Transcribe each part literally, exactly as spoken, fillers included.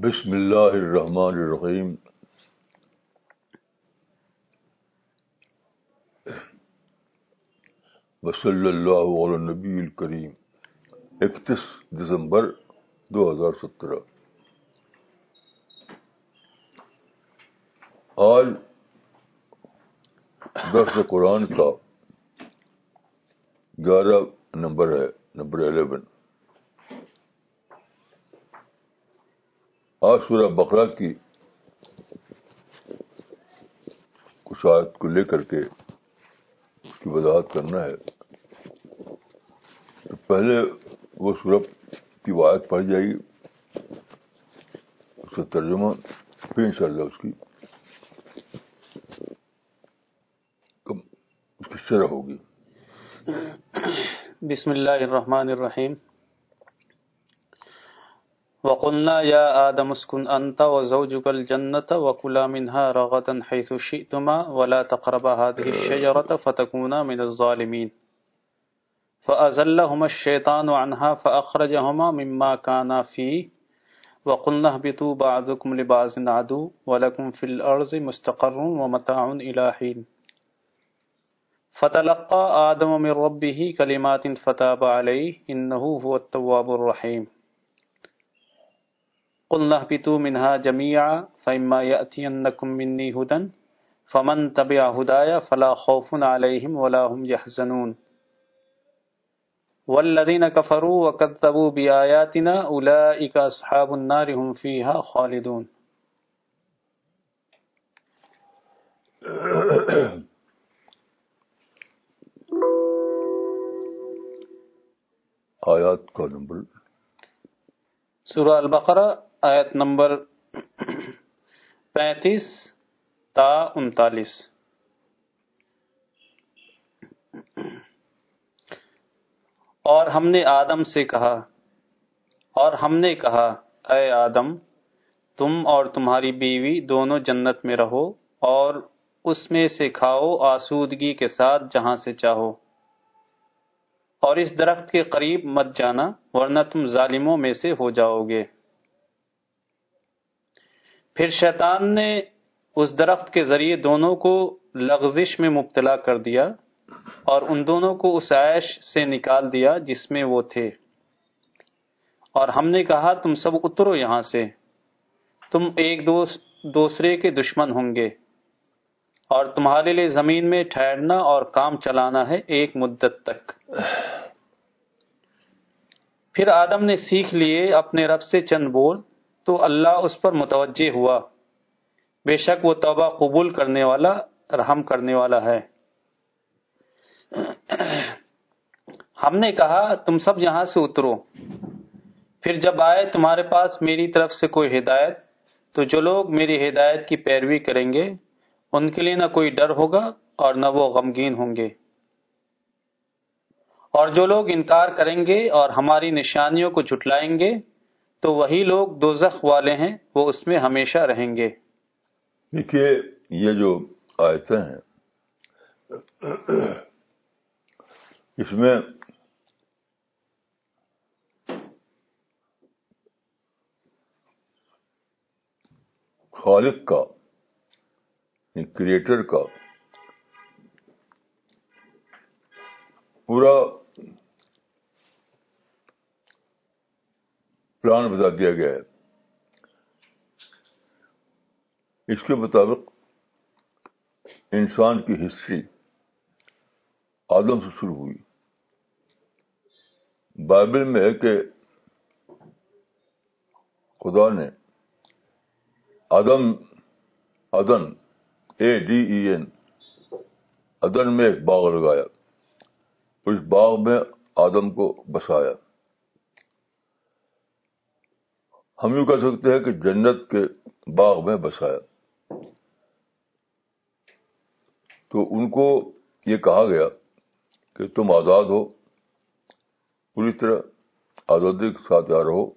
بسم اللہ الرحمن الرحیم. وصلی اللہ علی النبی الکریم. اکتیس دسمبر دو ہزار سترہ. آج درس قرآن کا گیارہ نمبر ہے، نمبر الیون. آج سورہ بقرہ کی کچھ آیت کو لے کر کے اس کی وضاحت کرنا ہے. تو پہلے وہ سورہ کی آیت پڑھ جائے گی، اس کا ترجمہ، پھر انشاءاللہ اس کی اس کی شرح ہوگی. بسم اللہ الرحمن الرحیم. وَقُلْنَا يَا آدَمُ اسْكُنْ أَنْتَ وَزَوْجُكَ الْجَنَّةَ وَكُلَا مِنْهَا رَغَدًا حَيْثُ شِئْتُمَا وَلَا تَقْرَبَا هَٰذِهِ الشَّجَرَةَ فَتَكُونَا مِنَ الظَّالِمِينَ فَأَزَلَّهُمَا الشَّيْطَانُ عَنْهَا فَأَخْرَجَهُمَا مِمَّا كَانَا فِيهِ وَقُلْنَا اهْبِطُوا بَعْضُكُمْ لِبَعْضٍ عَدُوٌّ وَلَكُمْ فِي الْأَرْضِ مُسْتَقَرٌّ وَمَتَاعٌ إِلَىٰ حِينٍ فَتَلَقَّىٰ آدَمُ مِن رَّبِّهِ كَلِمَاتٍ فَتَابَ عَلَيْهِ إِنَّهُ هُوَ التَّوَّابُ الرَّحِيمُ. قُلْنَا اهْبِطُوا مِنْهَا جَمِيعًا فَإِمَّا يَأْتِيَنَّكُم مِّنِّي هُدًى فَمَن تَبِعَ هُدَايَ فَلَا خَوْفٌ عَلَيْهِمْ وَلَا هُمْ يَحْزَنُونَ. وَالَّذِينَ كَفَرُوا وَكَذَّبُوا بِآيَاتِنَا أُولَٰئِكَ أَصْحَابُ النَّارِ هُمْ فِيهَا خَالِدُونَ. آیات کا نمبر سورہ البقرہ آیت نمبر پینتیس تا انتالیس. اور ہم نے آدم سے کہا اور ہم نے کہا اے آدم، تم اور تمہاری بیوی دونوں جنت میں رہو اور اس میں سے کھاؤ آسودگی کے ساتھ جہاں سے چاہو، اور اس درخت کے قریب مت جانا ورنہ تم ظالموں میں سے ہو جاؤ گے. پھر شیطان نے اس درخت کے ذریعے دونوں کو لغزش میں مبتلا کر دیا اور ان دونوں کو اس عیش سے نکال دیا جس میں وہ تھے، اور ہم نے کہا تم سب اترو یہاں سے، تم ایک دوسرے کے دشمن ہوں گے، اور تمہارے لیے زمین میں ٹھہرنا اور کام چلانا ہے ایک مدت تک. پھر آدم نے سیکھ لیے اپنے رب سے چند بول تو اللہ اس پر متوجہ ہوا، بے شک وہ توبہ قبول کرنے والا رحم کرنے والا ہے. ہم نے کہا تم سب یہاں سے اترو، پھر جب آئے تمہارے پاس میری طرف سے کوئی ہدایت تو جو لوگ میری ہدایت کی پیروی کریں گے ان کے لیے نہ کوئی ڈر ہوگا اور نہ وہ غمگین ہوں گے، اور جو لوگ انکار کریں گے اور ہماری نشانیوں کو جھٹلائیں گے تو وہی لوگ دوزخ والے ہیں، وہ اس میں ہمیشہ رہیں گے. دیکھیے یہ جو آیتیں ہیں اس میں خالق کا، کریٹر کا پورا پلان بتا دیا گیا ہے. اس کے مطابق انسان کی ہسٹری آدم سے شروع ہوئی. بائبل میں ہے کہ خدا نے آدم عدن اے ڈی ای این عدن میں ایک باغ لگایا، اس باغ میں آدم کو بسایا. ہم یوں کہہ سکتے ہیں کہ جنت کے باغ میں بسایا. تو ان کو یہ کہا گیا کہ تم آزاد ہو، پوری طرح آزادی کے ساتھ یہاں رہو،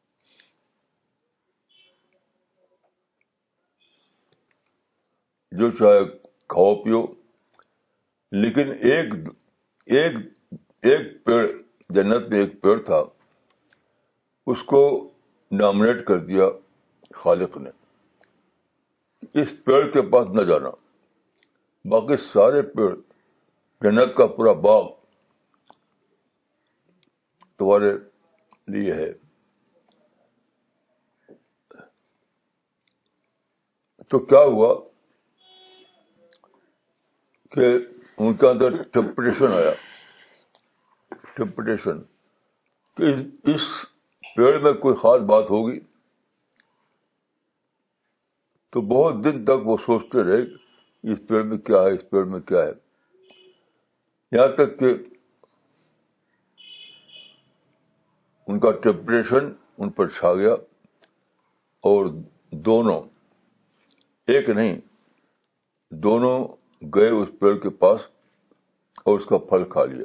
جو چاہے کھاؤ پیو، لیکن ایک ایک ایک پیڑ، جنت میں ایک پیڑ تھا، اس کو نامنیٹ کر دیا خالق نے. اس پیڑ کے پاس نہ جانا, باقی سارے پیڑ, جنت کا پورا باغ تمہارے لیے ہے. تو کیا ہوا کہ ان کے اندر ٹیمپٹیشن آیا, ٹیمپٹیشن کہ اس, اس پیڑ میں کوئی خاص بات ہوگی. تو بہت دن تک وہ سوچتے رہے اس پیڑ میں کیا ہے, اس پیڑ میں کیا ہے, یہاں تک کہ ان کا ٹیمپٹیشن ان پر چھا گیا اور دونوں, ایک نہیں دونوں گئے اس پیڑ کے پاس اور اس کا پھل کھا لیا.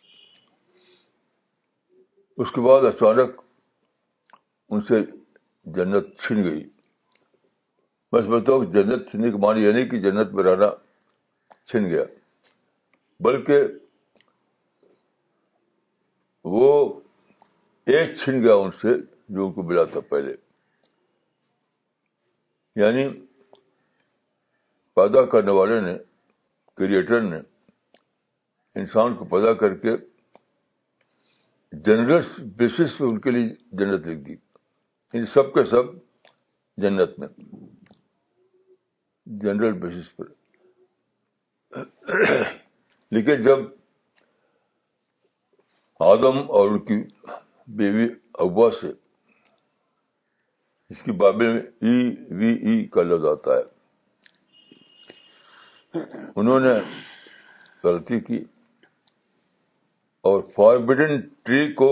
اس کے بعد اچانک ان سے جنت چھن گئی. میں سمجھتا ہوں کہ جنت چھننے کے معنی یہ نہیں کہ جنت میں رہنا چھن گیا, بلکہ وہ ایک چھن گیا ان سے جو ان کو ملا تھا پہلے. یعنی پیدا کرنے والے نے, کریٹر نے انسان کو پیدا کر کے جنرل بیسس پہ ان کے لیے جنت لکھ دی. ان سب کے سب جنت میں جنرل بیسس پر. لیکن جب آدم اور ان کی بیوی حوا سے, اس کی بائبل میں ای وی ای کا لفظ آتا ہے, انہوں نے غلطی کی اور فاربڈن ٹری کو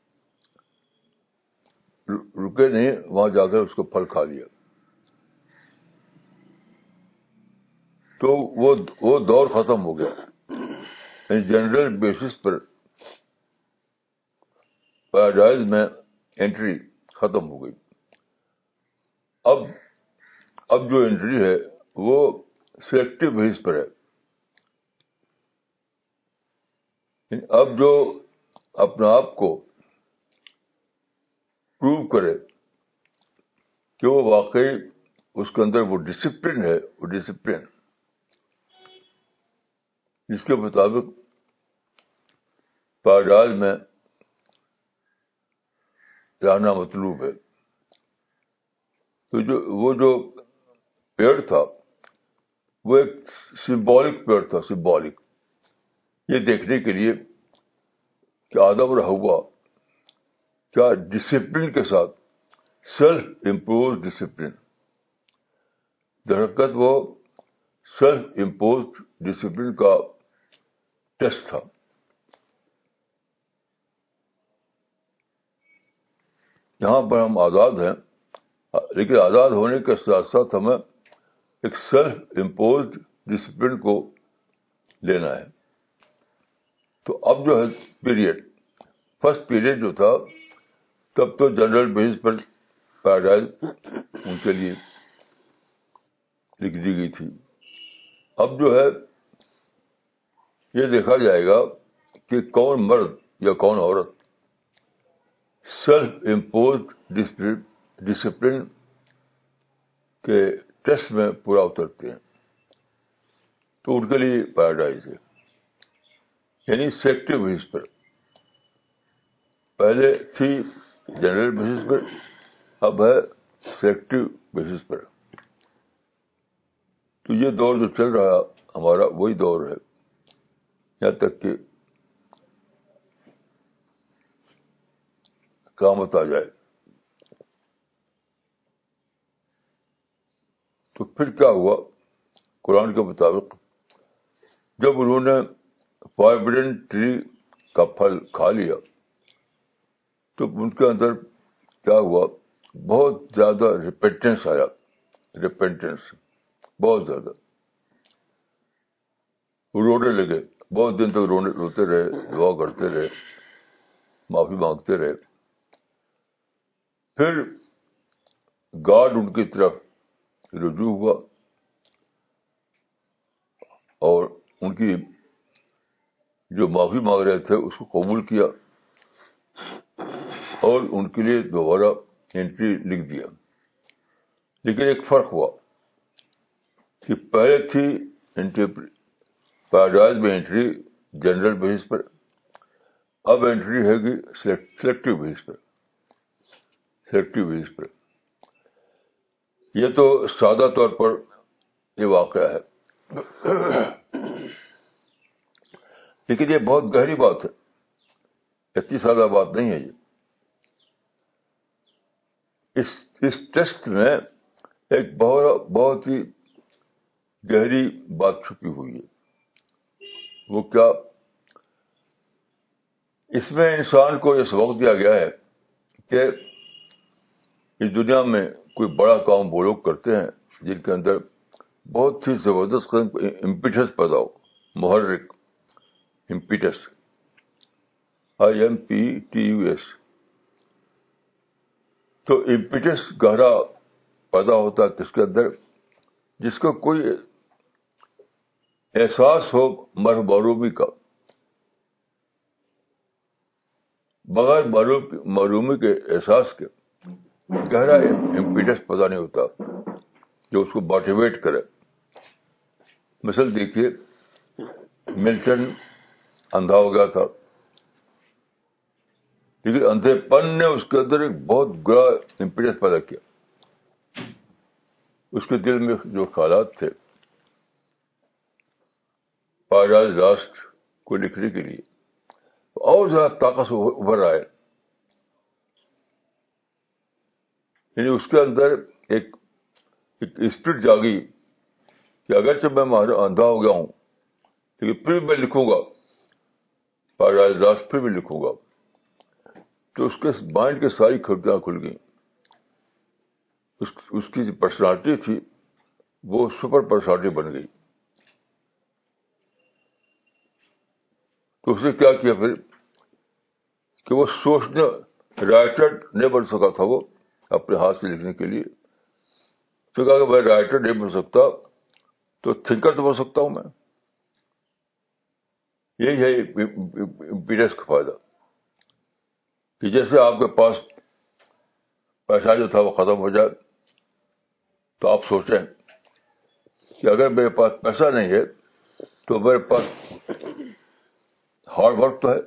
رکے نہیں, وہاں جا کر اس کو پھل کھا لیا. تو وہ وہ دور ختم ہو گیا. یعنی جنرل بیسس پر پیراڈائز میں انٹری ختم ہو گئی. اب اب جو انٹری ہے وہ سلیکٹو بیس پر ہے. اب جو اپنے آپ کو پروو کرے کہ وہ واقعی اس کے اندر وہ ڈسپلن ہے, وہ ڈسپلن جس کے مطابق پیراڈائز میں رہنا مطلوب ہے. تو جو وہ جو پیڑ تھا وہ ایک سمبولک پیڑ تھا, سمبولک, یہ دیکھنے کے لیے کہ آدم اور حوا کیا ڈسپلن کے ساتھ, سیلف امپوز ڈسپلن, درحقیقت وہ سیلف امپوز ڈسپلن کا ٹیسٹ تھا. یہاں پر ہم آزاد ہیں, لیکن آزاد ہونے کے ساتھ ساتھ ہمیں ایک سیلف امپوزڈ ڈسپلن کو لینا ہے. تو اب جو ہے پیریڈ, فرسٹ پیریڈ جو تھا تب تو general base per paradise in کے لیے لکھ دی گئی تھی. اب جو ہے یہ دیکھا جائے گا کہ کون مرد یا کون عورت سیلف امپوزڈ ڈسپلن کے ٹیسٹ میں پورا اترتے ہیں. تو ان کے لیے پیراڈائز ہے, یعنی سیکٹو بیس پر. پہلے تھی جنرل بیسس پر, اب ہے سیکٹو بیسس پر. تو یہ دور جو چل رہا ہمارا وہی دور ہے, یہاں تک کہ قیامت آ جائے. تو پھر کیا ہوا؟ قرآن کے مطابق جب انہوں نے فاربڈن ٹری کا پھل کھا لیا تو ان کے اندر کیا ہوا؟ بہت زیادہ ریپینٹنس آیا, ریپینٹنس بہت زیادہ. وہ رونے لگے, بہت دن تک رونے روتے رہے, دعا کرتے رہے, معافی مانگتے رہے. پھر گاڈ ان کی طرف رجوع ہوا اور ان کی جو معافی مانگ رہے تھے اس کو قبول کیا اور ان کے لیے دوبارہ انٹری لکھ دیا. لیکن ایک فرق ہوا کہ پہلے تھی انٹری پیراڈائز میں انٹری جنرل بیس پر، اب انٹری ہے گی سلیکٹو بیس پر سلیکٹو بیس پر یہ تو سادہ طور پر یہ واقعہ ہے، لیکن یہ بہت گہری بات ہے، اتنی سادہ بات نہیں ہے یہ. اس اس ٹیسٹ میں ایک بہت بہت ہی گہری بات چھپی ہوئی ہے. وہ کیا؟ اس میں انسان کو یہ سبق دیا گیا ہے کہ اس دنیا میں کوئی بڑا کام وہ لوگ کرتے ہیں جن کے اندر بہت ہی زبردست قسم کا امپیٹس پیدا ہو، محرک impetus, I M P T U S. تو امپیٹس گہرا پیدا ہوتا ہے کس کے اندر؟ جس کو کوئی احساس ہو مرح معرومی کا. بغیر معلومی کے احساس کے گہرا امپیڈنس پیدا نہیں ہوتا جو اس کو موٹیویٹ کرے. مثال دیکھیے، ملٹن اندھا ہو گیا تھا، لیکن اندھے پن نے اس کے اندر ایک بہت بڑا امپیڈنس پیدا کیا. اس کے دل میں جو خیالات تھے پیراڈائز لاسٹ کو لکھنے کے لیے اور زیادہ طاقت سے ابھر آئے. یعنی اس کے اندر ایک ایک اسپرٹ جاگی کہ اگرچہ میں اندھا ہو گیا ہوں لیکن پھر میں لکھوں گا، پیراڈائز لاسٹ پھر بھی لکھوں گا. تو اس کے مائنڈ کی ساری کھڑکیاں کھل گئیں. اس, اس کی جو پرسنالٹی تھی وہ سپر پرسنالٹی بن گئی. تو اس نے کیا کیا پھر کہ وہ سوچنے رائٹر نہیں بن سکا تھا وہ اپنے ہاتھ سے لکھنے کے لیے. تو کہا کہ میں رائٹر نہیں بن سکتا تو تھنکر تو بن سکتا ہوں میں. یہی ہے امپیڈنس کا فائدہ کہ جیسے آپ کے پاس پیسہ جو تھا وہ ختم ہو جائے تو آپ سوچیں کہ اگر میرے پاس پیسہ نہیں ہے تو میرے پاس ہارڈ ورک تو ہے.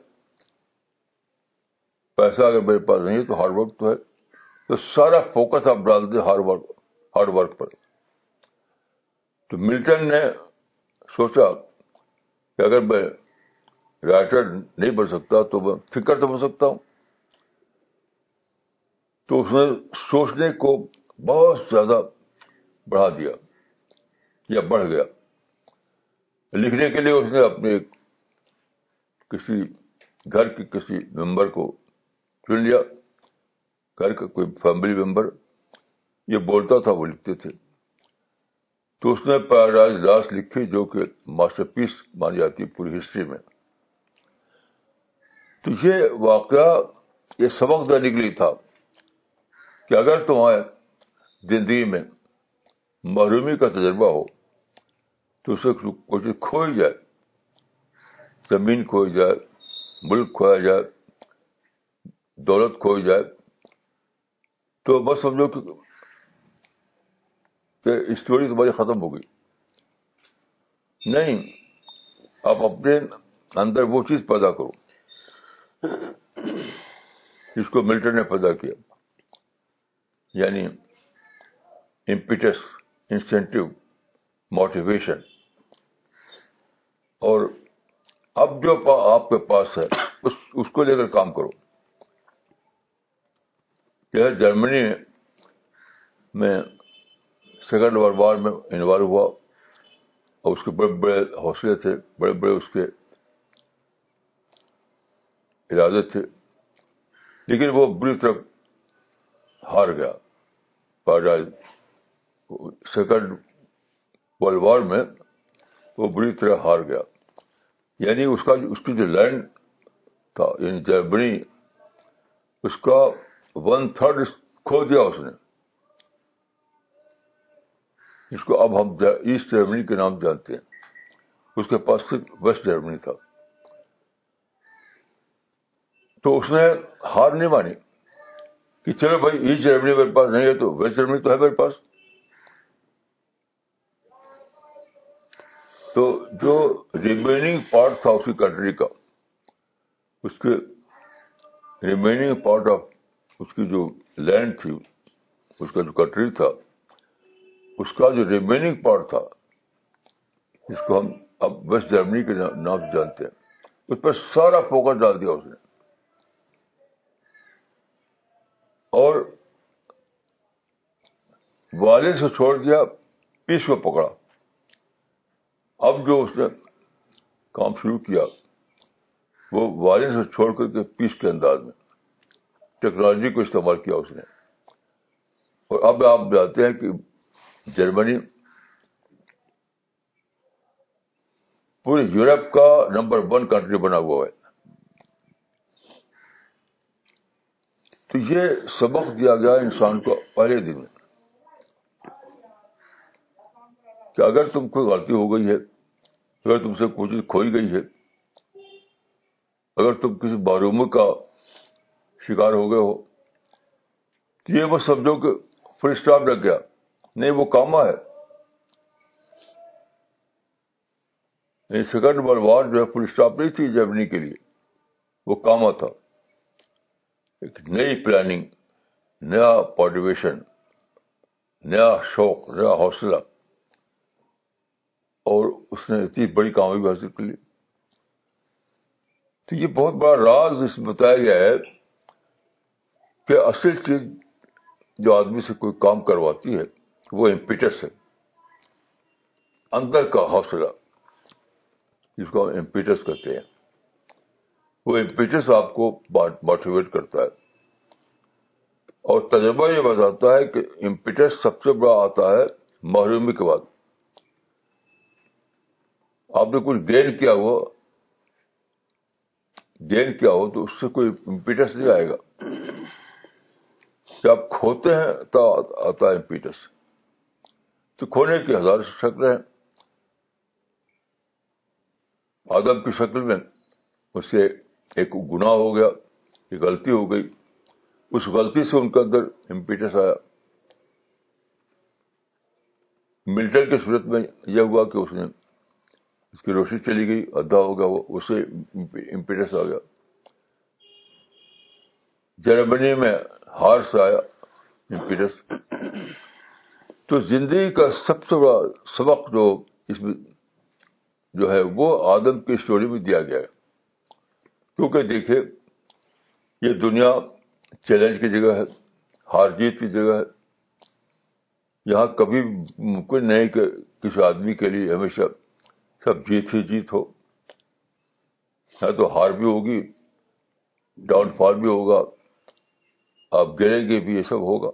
پیسہ اگر میرے پاس نہیں ہے تو ہارڈ ورک تو ہے. تو سارا فوکس آپ ڈال دیں ہارڈ ورک ہارڈ ورک پر. تو ملٹن نے سوچا کہ اگر میں رائٹر نہیں بن سکتا تو میں تھنکر تو بن سکتا ہوں. تو اس نے سوچنے کو بہت زیادہ بڑھا دیا یا بڑھ گیا. لکھنے کے لیے اس نے اپنے کسی گھر کے کسی ممبر کو چن لیا، گھر کا کوئی فیملی ممبر، یہ بولتا تھا وہ لکھتے تھے. تو اس نے پیراڈائز لاسٹ لکھی جو کہ ماسٹر پیس مانی جاتی ہے پوری ہسٹری میں. تو یہ واقعہ یہ سبق دینے کے لیے تھا کہ اگر تمہارے زندگی میں محرومی کا تجربہ ہو تو اسے کچھ کھوئی جائے، زمین کھوئی جائے، ملک کھویا جائے، دولت کھوئی جائے، تو بس سمجھو کہ کہ اسٹوری تمہاری ختم ہو گئی. نہیں، آپ اپنے اندر وہ چیز پیدا کرو جس کو ملٹن نے پیدا کیا، یعنی امپیٹس، انسینٹیو، موٹیویشن. اور اب جو آپ کے پاس ہے اس اس کو لے کر کام کرو. یہ جرمنی میں سیکنڈ ورلڈ وار میں انوالو ہوا اور اس کے بڑے بڑے حوصلے تھے، بڑے بڑے اس کے ارادے تھے، لیکن وہ بری طرح ہار گیا. پیراڈائز سیکنڈ ورلڈ وار میں وہ بری طرح ہار گیا. یعنی اس کا اس کی جو لینڈ تھا یعنی جرمنی، اس کا ون تھرڈ کھو دیا اس نے، جس کو اب ہم ایسٹ جرمنی کے نام جانتے ہیں. اس کے پاس صرف ویسٹ جرمنی تھا. تو اس نے ہار نہیں مانی کہ چلو بھائی ایسٹ جرمنی میرے پاس نہیں ہے تو ویسٹ جرمنی تو ہے میرے پاس. تو جو ریمیننگ پارٹ تھا اس کی کنٹری کا، اس کے ریمیننگ پارٹ آف اس کی جو لینڈ تھی، اس کا جو کنٹری تھا، اس کا جو ریمیننگ پارٹ تھا جس کو ہم اب ویسٹ جرمنی کے نام سے جانتے ہیں، اس پر سارا فوکس ڈال دیا اس نے، اور وائلنس کو چھوڑ دیا، پیس کو پکڑا. اب جو اس نے کام شروع کیا وہ وائلنس کو چھوڑ کر کے پیس کے انداز میں ٹیکنالوجی کو استعمال کیا اس نے. اور اب آپ جانتے ہیں کہ جرمنی پورے یورپ کا نمبر ون کنٹری بنا ہوا ہے. تو یہ سبق دیا گیا انسان کو پہلے دن میں کہ اگر تم کوئی غلطی ہو گئی ہے، اگر تم سے کوئی چیز کھوئی گئی ہے، اگر تم کسی معرومی کا شکار ہو گئے ہو، تو یہ بس سمجھو کہ فل اسٹاپ لگ گیا. نہیں، وہ کاما ہے. سیکنڈ ورلڈ وار جو ہے فل اسٹاپ نہیں تھی جرمنی کے لیے، وہ کاما تھا. ایک نئی پلاننگ، نیا موٹیویشن، نیا شوق، نیا حوصلہ، اور اس نے اتنی بڑی کامیابی حاصل کر لی. تو یہ بہت بڑا راز اس میں بتایا گیا ہے کہ اصل چیز جو آدمی سے کوئی کام کرواتی ہے وہ امپیٹس ہے، اندر کا حوصلہ، جس کو ہم امپیٹس کہتے ہیں. وہ امپیٹس آپ کو موٹیویٹ کرتا ہے. اور تجربہ یہ بتاتا ہے کہ امپیٹس سب سے بڑا آتا ہے محرومی کے بعد. آپ نے کچھ گین کیا ہو گین کیا ہو تو اس سے کوئی امپیٹس نہیں آئے گا. جب کھوتے ہیں تو آتا ہے امپیٹس. تو کھونے کی ہزار شکلیں ہیں. آدم کی شکل میں اس سے ایک گناہ ہو گیا، ایک غلطی ہو گئی، اس غلطی سے ان کے اندر امپیٹس آیا. ملٹن کی صورت میں یہ ہوا کہ اس نے اس کی روشنی چلی گئی، ادھا ہو گیا، وہ اسے امپیٹس آ گیا. جرمنی میں ہار سے آیا امپیٹس. تو زندگی کا سب سے بڑا سبق جو اس میں جو ہے وہ آدم کی اسٹوری میں دیا گیا ہے. کیونکہ دیکھیے یہ دنیا چیلنج کی جگہ ہے، ہار جیت کی جگہ ہے. یہاں کبھی ممکن نہیں کہ کسی آدمی کے لیے ہمیشہ سب جیت ہی جیت ہو. ہے تو ہار بھی ہوگی، ڈاؤن فال بھی ہوگا، آپ گریں گے بھی، یہ سب ہوگا.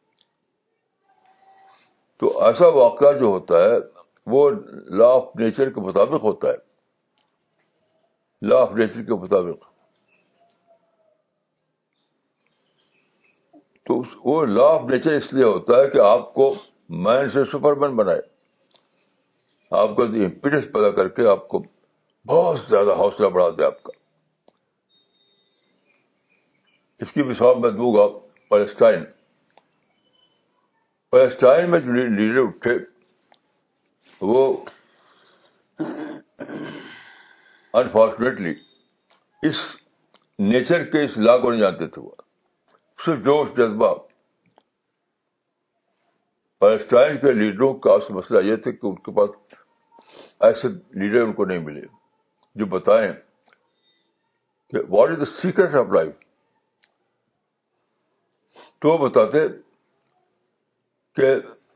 تو ایسا واقعہ جو ہوتا ہے وہ لا آف نیچر کے مطابق ہوتا ہے، لا آف نیچر کے مطابق. تو وہ لا آف نیچر اس لیے ہوتا ہے کہ آپ کو مین سے سپر مین بنائے، آپ کا امپیڈنس پیدا کر کے آپ کو بہت زیادہ حوصلہ بڑھا دے آپ کا. اس کی مثال میں دوں گا پیلسٹائن. پیلسٹائن میں جو لیڈر اٹھے وہ انفارچونیٹلی اس نیچر کے اس لا کو نہیں جانتے تھے. وہ صرف جوش جذبہ. پیلسٹائن کے لیڈروں کا اصل مسئلہ یہ تھا کہ ان کے پاس ایسے لیڈر ان کو نہیں ملے جو بتائیں کہ what is the secret of life. تو وہ بتاتے کہ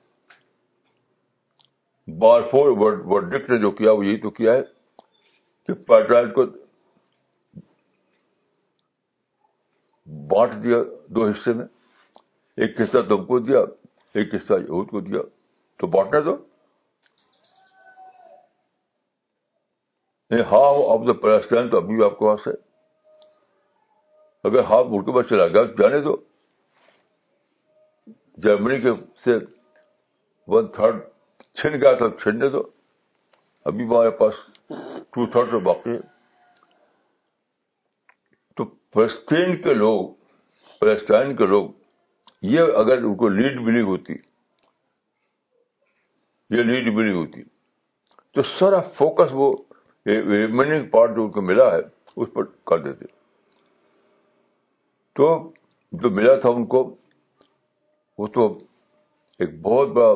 بارفور ورڈکٹ نے جو کیا وہ یہی تو کیا ہے کہ پیلسٹائن کو بانٹ دیا دو حصے میں، ایک حصہ تم کو دیا، ایک حصہ یہود کو دیا. تو بانٹنے دو. ہاف آف دا پیلسٹائن تو ابھی بھی آپ کے پاس ہے. اگر ہاف ملک کے پاس چلا گیا تو جانے دو. جرمنی کے سے ون تھرڈ چھن گیا تھا، چھننے دو. ابھی ہمارے پاس ٹو تھرڈ تو باقی ہے. تو فلسطین کے لوگ، پیلسٹائن کے لوگ، یہ اگر ان کو لیڈ ملی ہوتی، یہ لیڈ ملی ہوتی تو سارا فوکس وہ ریمیننگ پارٹ جو ان کو ملا ہے اس پر کر دیتے. تو جو ملا تھا ان کو وہ تو ایک بہت بڑا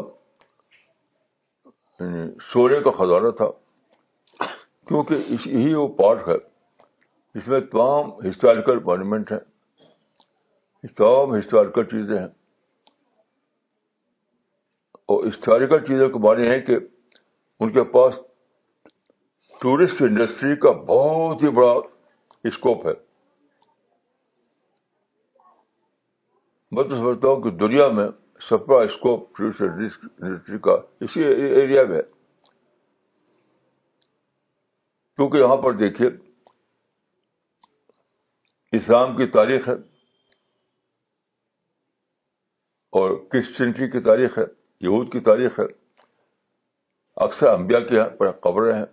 سونے کا خزانہ تھا, کیونکہ یہی وہ پارٹ ہے جس میں تمام ہسٹوریکل مانومنٹ ہیں, تمام ہسٹوریکل چیزیں ہیں. اور ہسٹوریکل چیزوں کے معنی ہے کہ ان کے پاس ٹورسٹ انڈسٹری کا بہت ہی بڑا اسکوپ ہے. میں تو سمجھتا ہوں کہ دنیا میں سب کا اسکوپ ٹورسٹ انڈسٹری کا اسی ایریا میں ہے. کیونکہ یہاں پر دیکھیے اسلام کی تاریخ ہے اور کرسچینٹی کی تاریخ ہے, یہود کی تاریخ ہے, اکثر انبیاء کے یہاں پر قبریں ہیں,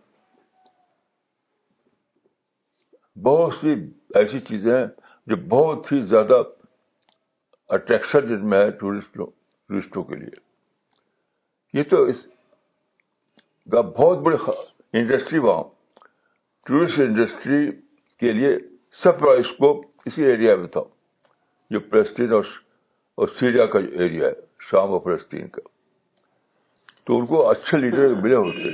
بہت سی ایسی چیزیں ہیں جو بہت ہی زیادہ اٹریکشن جن میں ہے ٹورسٹوں ٹورسٹوں کے لیے. یہ تو اس کا بہت بڑی انڈسٹری, وہاں ٹورسٹ انڈسٹری کے لیے سب کا اسکوپ اسی ایریا میں تھا جو فلسطین اور اور سیریا کا جو ایریا ہے, شام اور فلسطین کا. تو ان کو اچھے لیڈر ملے ہوتے,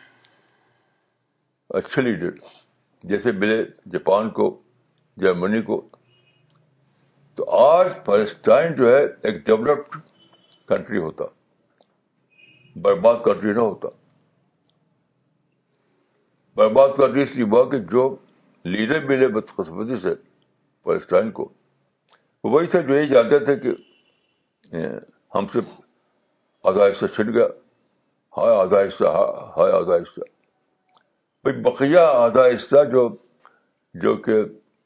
اچھے لیڈر جیسے ملے جاپان کو, جرمنی کو. تو آج فلسطین جو ہے ایک ڈیولپڈ کنٹری ہوتا, برباد کنٹری نہ ہوتا. برباد کنٹری اس لیے ہوا کہ جو لیڈر ملے بدقسمتی سے فلسطین کو, وہی تھے جو یہ جانتے تھے کہ ہم سے آدھا حصہ چھٹ گیا, ہائے آدھا حصہ, ہائے آدھا حصہ. بھائی بقیہ آدھا حصہ جو جو کہ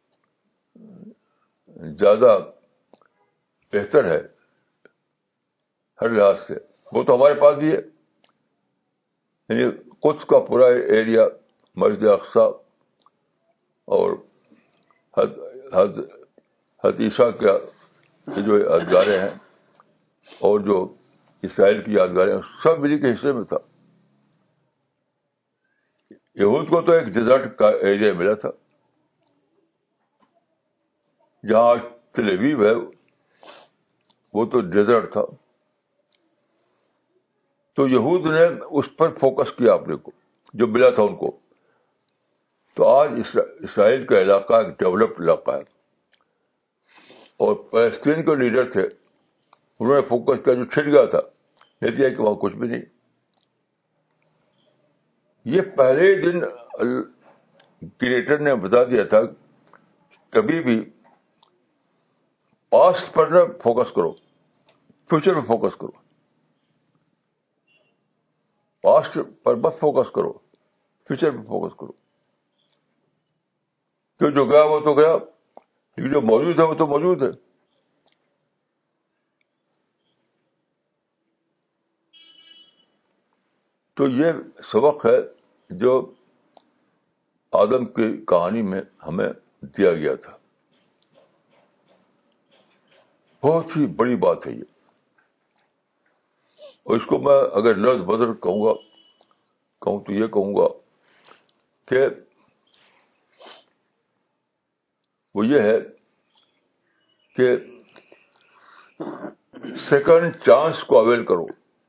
زیادہ بہتر ہے ہر لحاظ سے, وہ تو ہمارے پاس بھی ہے. یعنی قدس کا پورا ایریا, مسجد اقصی اور حد حد حد عیسیٰ کے جو یادگاریں ہیں اور جو اسرائیل کی یادگاریں ہیں, سب ملی کے حصے میں تھا. یہود کو تو ایک ڈیزرٹ کا ایریا ملا تھا, جہاں تل اویو ہے وہ تو ڈیزرٹ تھا. تو یہود نے اس پر فوکس کیا اپنے کو, جو ملا تھا ان کو. تو آج اسرائیل کا علاقہ ایک ڈیولپڈ علاقہ ہے, اور فلسطین کے لیڈر تھے, انہوں نے فوکس کیا جو چھٹ گیا تھا, نہیں دیا کہ وہاں کچھ بھی نہیں. یہ پہلے دن کریٹر نے بتا دیا تھا کبھی بھی پاسٹ پر نہ فوکس کرو, فیوچر پہ فوکس کرو. پاسٹ پر مت فوکس کرو, فیوچر پہ فوکس کرو. تو جو گیا وہ تو گیا, لیکن جو موجود ہے وہ تو موجود ہے. تو یہ سبق ہے جو آدم کی کہانی میں ہمیں دیا گیا تھا. بہت ہی بڑی بات ہے یہ, اور اس کو میں اگر لفظ بدل کہوں گا کہوں تو یہ کہوں گا کہ وہ یہ ہے کہ سیکنڈ چانس کو اویل کرو.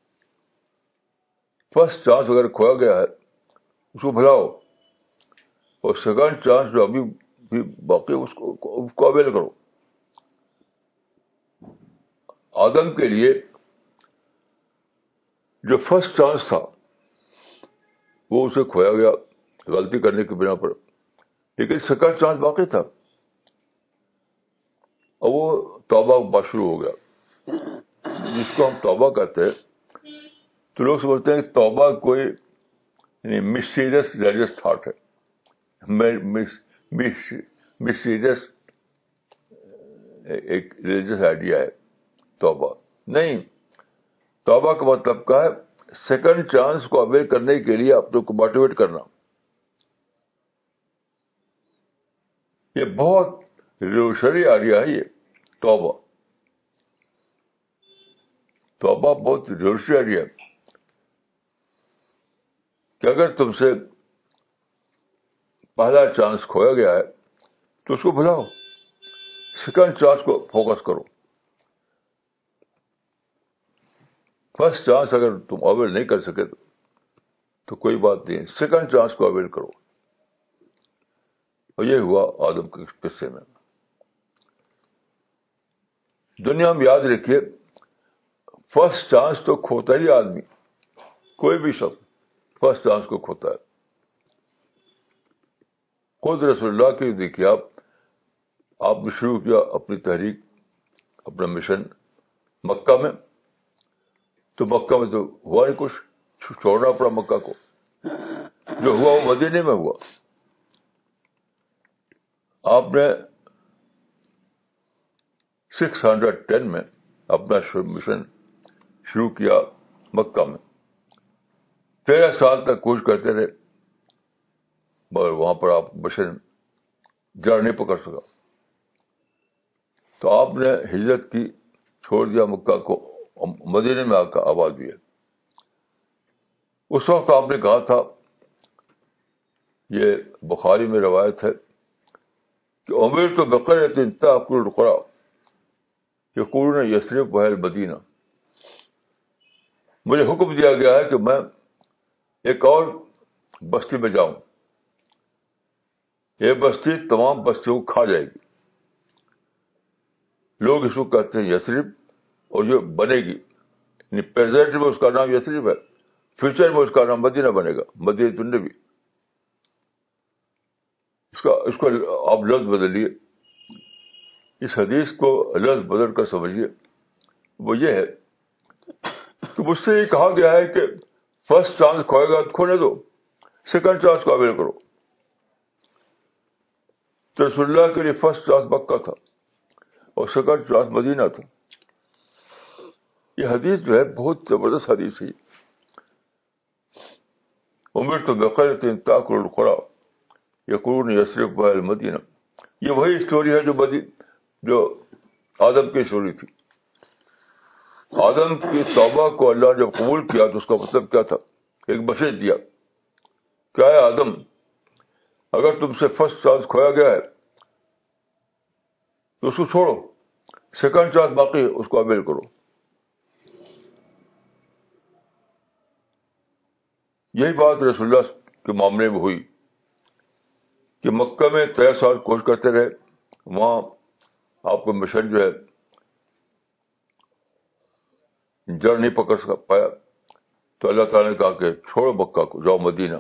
فرسٹ چانس اگر کھویا گیا ہے اس کو بھلاؤ, اور سیکنڈ چانس جو ابھی بھی باقی اس کو اس کو اویل کرو. آدم کے لیے جو فرسٹ چانس تھا وہ اسے کھویا گیا غلطی کرنے کی بنا پر, لیکن سیکنڈ چانس باقی تھا, اور وہ توبہ شروع ہو گیا. جس کو ہم توبہ کہتے ہیں تو لوگ سمجھتے ہیں کہ توبہ کوئی مسٹیریس ریلیجس تھاٹ ہے, مسٹیریس ایک ریلیجس آئیڈیا ہے توبہ. نہیں, توبہ کا مطلب کیا ہے, سیکنڈ چانس کو اویل کرنے کے لیے اپنے کو موٹیویٹ کرنا. یہ بہت ریولیوشنری آئیڈیا ہے یہ توبہ. توبہ بہت ریولیوشنری آئیڈیا ہے. کہ اگر تم سے پہلا چانس کھویا گیا ہے تو اس کو بھلاؤ, سیکنڈ چانس کو فوکس کرو. فرسٹ چانس اگر تم اویل نہیں کر سکے تو, تو کوئی بات نہیں, سیکنڈ چانس کو اویل کرو. اور یہ ہوا آدم کے قصے میں. دنیا میں یاد رکھیے, فرسٹ چانس تو کھوتا ہی آدمی, کوئی بھی شخص فرسٹ چانس کو کھوتا ہے. خود رسول اللہ کی دیکھیے آپ, آپ نے شروع کیا اپنی تحریک, اپنا مشن مکہ میں, تو مکہ میں تو ہوا نہیں کچھ, چھوڑنا پڑا مکہ کو. جو ہوا وہ مدینے میں ہوا. آپ نے سکس ہنڈریڈ ٹین میں اپنا مشن شروع کیا مکہ میں. تیرہ سال تک کوشش کرتے رہے, مگر وہاں پر آپ مشن جڑ نہیں پکڑ سکا. تو آپ نے ہجرت کی, چھوڑ دیا مکہ کو, مدینے میں آ کر آباد ہوئے. اس وقت آپ نے کہا تھا, یہ بخاری میں روایت ہے کہ امیر تو بقرۃ تأکل القرى یقولون یثرب وهي المدینہ. مجھے حکم دیا گیا ہے کہ میں ایک اور بستی میں جاؤں, یہ بستی تمام بستیوں کو کھا جائے گی. لوگ اس کو کہتے ہیں یثرب, اور جو بنے گی, یعنی پریزنٹ میں اس کا نام یثرب ہے, فیوچر میں اس کا نام مدینہ بنے گا, مدینہ النبی. اس کا اس کو آپ لفظ بدلیے, اس حدیث کو لفظ بدل کر سمجھیے. وہ یہ ہے کہ مجھ سے یہ کہا گیا ہے کہ فرسٹ چانس کھوئے گا تو کھونے دو, سیکنڈ چانس کو اویل کرو. تو رسول اللہ کے لیے فرسٹ چانس مکہ تھا اور سیکنڈ چانس مدینہ تھا. یہ حدیث جو ہے بہت زبردست حدیث ہے. امرت بقرۃ تأکل القرى یقولون یثرب وهي المدینہ. یہ وہی اسٹوری ہے جو بدی جو آدم کی اسٹوری تھی. آدم کی توبہ کو اللہ نے جب قبول کیا تو اس کا مطلب کیا تھا, ایک میسج دیا, کیا ہے آدم, اگر تم سے فرسٹ چانس کھویا گیا ہے تو اس کو چھوڑو, سیکنڈ چانس باقی ہے, اس کو اویل کرو. یہی بات رسول اللہ کے معاملے میں ہوئی کہ مکہ میں تیرہ سال کوشش کرتے رہے, وہاں آپ کا مشن جو ہے جڑ نہیں پکڑ سکا پایا. تو اللہ تعالیٰ نے کہا کہ چھوڑو مکہ کو, جاؤ مدینہ.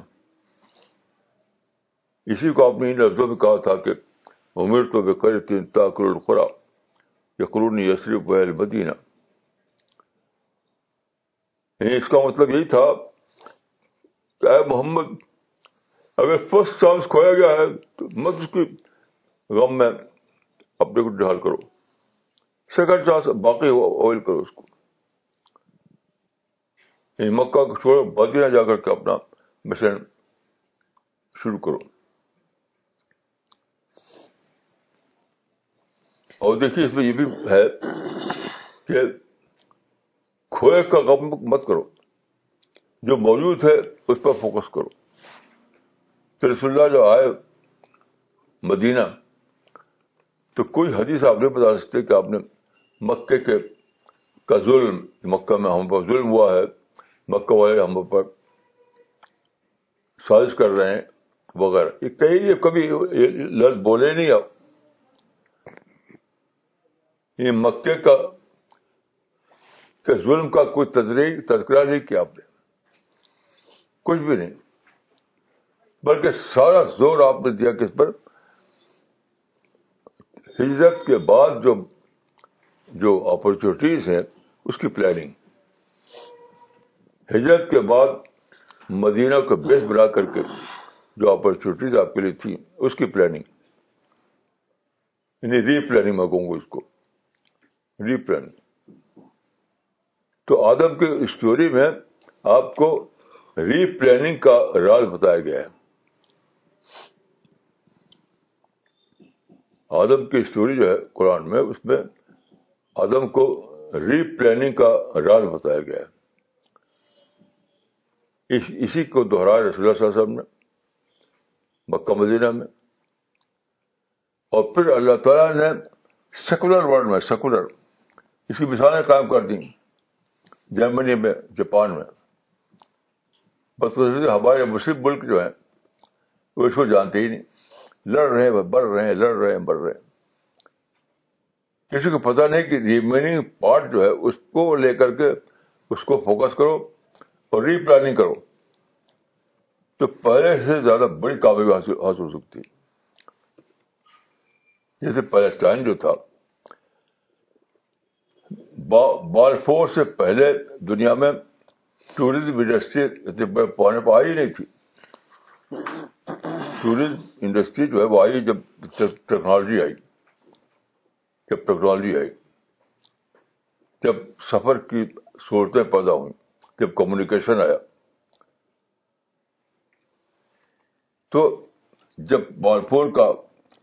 اسی کو آپ نے ان لفظوں میں کہا تھا کہ امرت بقرۃ تأکل القرى یقولون یثرب وهي المدینہ. یعنی اس کا مطلب یہی تھا کہ اے محمد, اگر فرسٹ چانس کھویا گیا ہے تو مت اس کی غم میں اپنے کو ڈھال کرو, سیکنڈ چانس باقی اویل کرو اس کو. یعنی مکہ کو چھوڑو, مدینہ جا کر کے اپنا مشن شروع کرو. اور دیکھیے اس میں یہ بھی ہے کہ کھوئے کا غم مت کرو, جو موجود ہے اس پر فوکس کرو. تو رسول اللہ جو آئے مدینہ تو کوئی حدیث آپ نہیں بتا سکتے کہ آپ نے مکے کے کا ظلم, مکہ میں ہم پر ظلم ہوا ہے, مکہ والے ہم پر سازش کر رہے ہیں وغیرہ, یہ کہیں یہ کبھی لفظ بولے نہیں. آپ یہ مکے کا کہ ظلم کا کوئی تذریح تذکرہ نہیں کیا آپ نے, کچھ بھی نہیں, بلکہ سارا زور آپ نے دیا کس پر, ہجرت کے بعد جو جو اپرچونیٹیز ہیں اس کی پلاننگ. ہجرت کے بعد مدینہ کو بیس بنا کر کے جو اپرچونیٹیز آپ کے لیے تھی اس کی پلاننگ, یعنی ری پلاننگ میں کہوں گا اس کو, ری پلاننگ. تو آدم کی اسٹوری میں آپ کو ری پلاننگ کا راز بتایا گیا ہے. آدم کی اسٹوری جو ہے قرآن میں, اس میں آدم کو ری پلاننگ کا راز بتایا گیا ہے. اس, اسی کو دوہرایا رسول اللہ صلی اللہ علیہ وسلم نے مکہ مدینہ میں. اور پھر اللہ تعالیٰ نے سیکولر ورلڈ میں سیکولر اس کی مثالیں قائم کر دی جرمنی میں, جاپان میں. بس ہمارے مسلم ملک جو ہیں وہ اس کو جانتے ہی نہیں, لڑ رہے ہیں بڑھ رہے ہیں, لڑ رہے ہیں بڑھ رہے ہیں. کسی کو پتہ نہیں کہ ریمیننگ پارٹ جو ہے اس کو لے کر کے اس کو فوکس کرو اور ری پلاننگ کرو تو پہلے سے زیادہ بڑی کامیابی حاصل حاصل ہو سکتی ہے. جیسے پیلسٹائن جو تھا, بال فور سے پہلے دنیا میں ٹوریزم انڈسٹری اتنے بڑے پانے پہ آئی نہیں تھی. ٹوریزم انڈسٹری جو ہے وہ آئی جب ٹیکنالوجی آئی, جب ٹیکنالوجی آئی, جب سفر کی صورتیں پیدا ہوئیں, جب کمیونیکیشن آیا. تو جب بالفور کا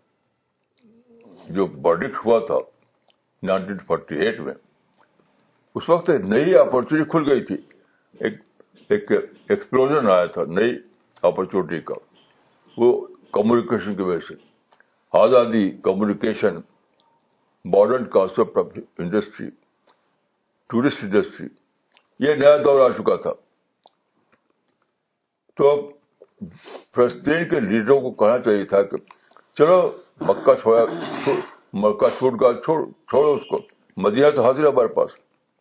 جو ورڈکٹ ہوا تھا نائنٹین فورٹی ایٹ میں, اس وقت ایک نئی اپرچونیٹی کھل گئی تھی, ایک ایک ایکسپلوژن آیا تھا نئی اپرچونیٹی کا, وہ کمیونیکیشن کی وجہ سے. آزادی, communication, modern concept of industry, tourist industry, یہ نیا دور آ چکا تھا. تو فلسطین کے لیڈروں کو کہنا چاہیے تھا کہ چلو مکہ چھوڑا, مکہ چھوٹ کا چھوڑ چھوڑو اس کو, مدینہ تو حاضر ہے ہمارے پاس.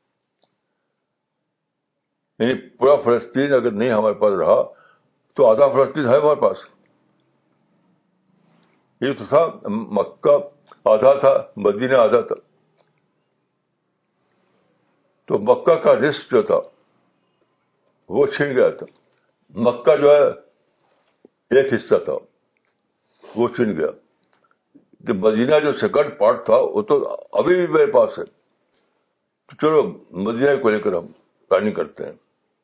یعنی پورا فلسطین اگر نہیں ہمارے پاس رہا تو آدھا فلسطین ہے ہمارے پاس. یہ تو تھا, مکہ آدھا تھا, مدینہ آدھا تھا. تو مکہ کا رسک جو تھا وہ چھن گیا تھا. مکہ جو ہے ایک حصہ تھا وہ چھن گیا. کہ مدینہ جو سیکنڈ پارٹ تھا وہ تو ابھی بھی میرے پاس ہے, تو چلو مدینہ کو لے کر ہم پلاننگ کرتے ہیں.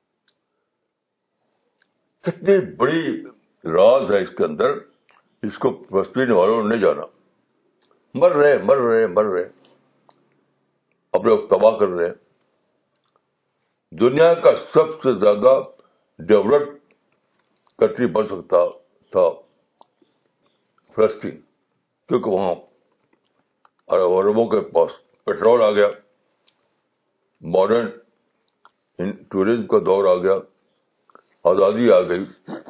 کتنی بڑی راز ہے اس کے اندر, اس کو فلسطین والوں نے نہیں جانا. مر رہے مر رہے مر رہے اپنے وقت تباہ کر رہے ہیں. دنیا کا سب سے زیادہ ڈیولپڈ کنٹری بن سکتا تھا فلسطین, کیونکہ وہاں عربوں کے پاس پیٹرول آ گیا, ماڈرن ٹورزم کا دور آ گیا, آزادی آ گئی,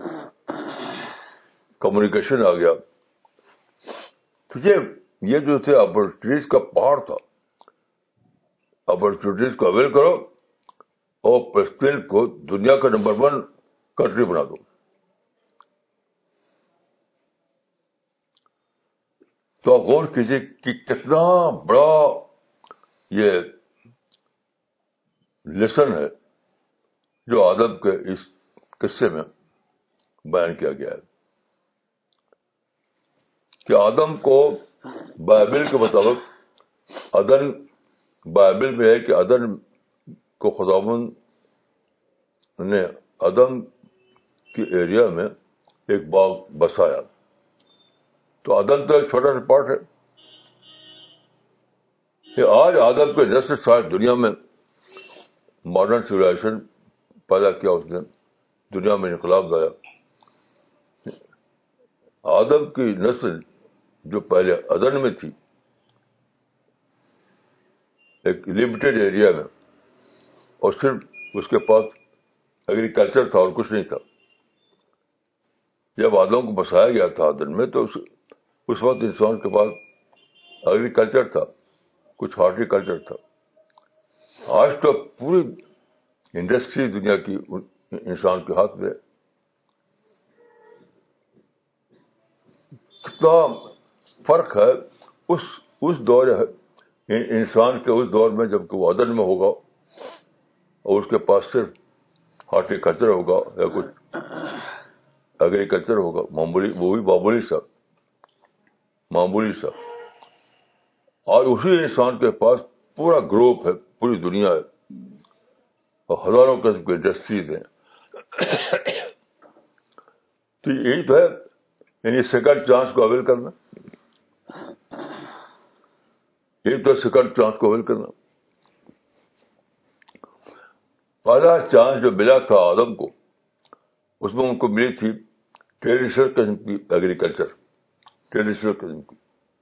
کمیونیکیشن آ گیا. تو یہ یہ جو تھے اپرچونیٹیز کا پہاڑ تھا. اپرچونیٹیز کو اویل کرو اور فلسطین کو دنیا کا نمبر ون کنٹری بنا دو. تو آپ غور کیجیے کہ کتنا بڑا یہ لیسن ہے جو آدم کے اس قصے میں بیان کیا گیا ہے. کہ آدم کو بائبل کے مطابق عدن, بائبل میں ہے کہ عدن کو خداوند نے عدن کے ایریا میں ایک باغ بسایا. تو عدن تو ایک چھوٹا سا پارٹ ہے. کہ آج آدم کے نسل شاید دنیا میں ماڈرن سویلائزیشن پیدا کیا, اس نے دنیا میں انقلاب لایا. آدم کی نسل جو پہلے عدن میں تھی ایک لمیٹڈ ایریا میں, اور صرف اس کے پاس ایگریکلچر تھا اور کچھ نہیں تھا. جب آدم کو بسایا گیا تھا عدن میں تو اس, اس وقت انسان کے پاس ایگریکلچر تھا, کچھ ہارٹیکلچر تھا. آج تو پوری انڈسٹری دنیا کی انسان کے ہاتھ میں. کتنا فرق ہے اس اس دور انسان کے اس دور میں جب کہ وہ عدن میں ہوگا اور اس کے پاس صرف ہارٹیکلچر ہوگا یا کچھ ایگریکلچر ہوگا, معمولی, وہ بھی معمولی سا معمولی سا اور اسی انسان کے پاس پورا گروپ ہے, پوری دنیا ہے اور ہزاروں قسم کی انڈسٹریز ہیں. تو یہی تو ہے, یعنی سیکنڈ چانس کو اویل کرنا, یہی تو سیکنڈ چانس کو اویل کرنا. پہلا چانس جو ملا تھا آدم کو اس میں ان کو ملی تھی ٹریڈیشنل قسم کی ایگریکلچر، ٹریڈیشنل قسم کی.